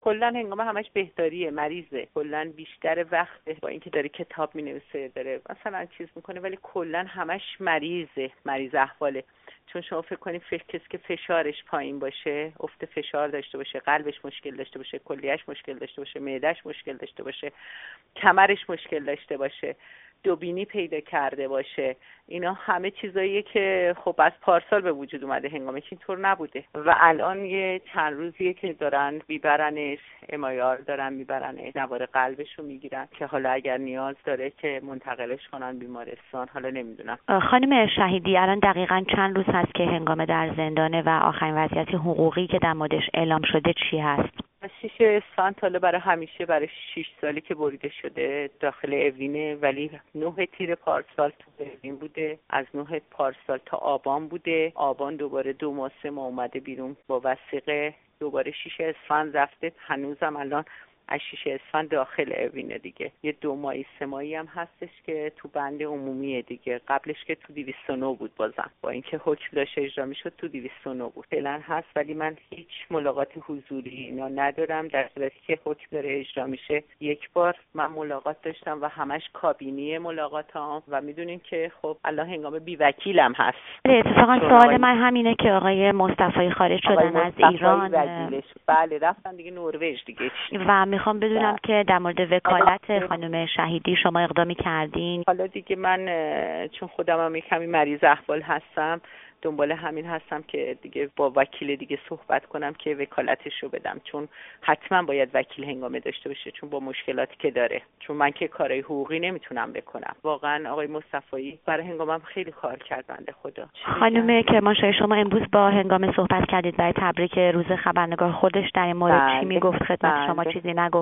کلا هنگام همش بهداریه، مریضه، کلا بیشتر وقت با اینکه داره کتاب مینویسه، داره مثلا چیز میکنه، ولی کلا همش مریضه، مریض احواله. چون شما فکر کنید کسی که فشارش پایین باشه، افت فشار داشته باشه، قلبش مشکل داشته باشه، کلیهش مشکل داشته باشه، معدهش مشکل داشته باشه، کمرش مشکل داشته باشه، دوبینی پیدا کرده باشه، اینا همه چیزاییه که خب از پارسال به وجود اومده، هنگامش اینطور نبوده و الان یه چند روزیه که دارن میبرنش MRI، دارن میبرنش نوار قلبش رو میگیرن که حالا اگر نیاز داره که منتقلش کنن بیمارستان. حالا نمیدونم. خانم شهیدی، الان دقیقاً چند روز هست که هنگام در زندانه و آخرین وضعیت حقوقی که در موردش اعلام شده چی هست؟ 6 اسفند حالا برای همیشه، برای 6 سالی که بریده شده داخل اوینه، ولی 9 تیر پارسال تو اوین بوده، از 9 پارسال تا آبان بوده، آبان دوباره 2 ماه 3 ماه اومده بیرون با وثیقه، دوباره 6 اسفند رفته، هنوزم الان از 6 اسفند داخل اوینه دیگه. یه 2 ماهی 3 ماهی هم هستش که تو بند عمومیه دیگه، قبلش که تو 209 بود، بازم با اینکه حکم داشت اجرا میشد تو 209 بود فعلا هست، ولی من هیچ ملاقات حضوری اینا ندارم، در صورتی که حکم داره اجرا میشه. یک بار من ملاقات داشتم و همش کابینی ملاقاتام و میدونین که خب الان هنگام بی وکیلم هست. اتفاقا سوال من همینه که آقای مصطفی خارج شدن از ایران. بله رفتن دیگه نروژ دیگه. و میخوام بدونم که در مورد وکالت خانم شهیدی شما اقدامی کردین؟ حالا دیگه من چون خودم هم کمی مریض احوال هستم، دنبال همین هستم که دیگه با وکیل دیگه صحبت کنم که وکالتش رو بدم، چون حتما باید وکیل هنگامه داشته باشه، چون با مشکلاتی که داره، چون من که کارهای حقوقی نمیتونم بکنم. واقعا آقای مصطفی برای هنگامم خیلی کار کرد بنده خدا. خانم کرمانشاهی، شما امروز با هنگام صحبت کردید برای تبریک روز خبرنگار، خودش در این مورد چی میگفت خدمت شما؟ چیزی نگفت؟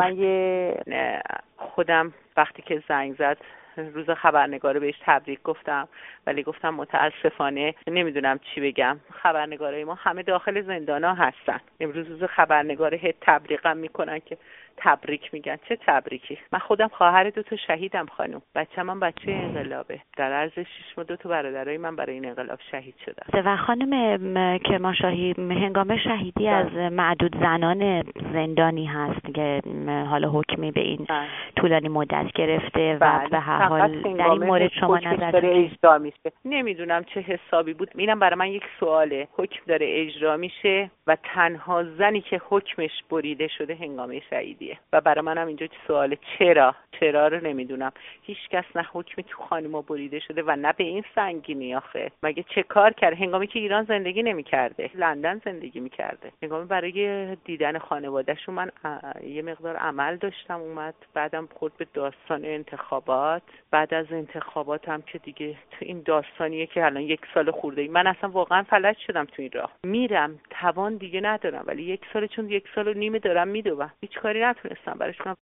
من خودم وقتی که زنگ زد روز خبرنگار بهش تبریک گفتم، ولی گفتم متاسفانه نمیدونم چی بگم، خبرنگارای ما همه داخل زندانا هستن، امروز روز خبرنگاره تبریکم میکنن که تبریک میگن. چه تبریکی؟ من خودم خواهر 2 شهیدم خانم، بچه‌م هم بچه انقلابه، در عرض 6 ماه 2 برادرای من برای این انقلاب شهید شدن. و خانم کرمانشاهی، هنگام شهیدی از معدود زنان زندانی هست که حالا حکمی به این طولانی مدت گرفته و به هر حال در این مورد شما نظر اجرا میشه. نمیدونم چه حسابی بود، اینم برای من یک سواله. حکم داره اجرا میشه و تنها زنی که حکمش بریده شده هنگام شهیدیه و برای منم اینجا سواله چرا رو نمیدونم. هیچ کس نه حکمی تو خانوما بریده شده و نه به این سنگینی. آخه مگه چه کار کرد هنگامی که ایران زندگی نمیکرده، لندن زندگی میکرده؟ هنگامی برای دیدن خانواده‌شون من یه مقدار عمل داشتم اومد، بعدم خود به داستان انتخابات، بعد از انتخاباتم که دیگه تو این داستانیه که الان 1 سال خورده من اصلا واقعا فلج شدم تو این راه، میرم توان دیگه ندارم، ولی 1 سال، چون 1 سال و نیم دارم میدوم، هیچ کاری نتونستم براش کنم.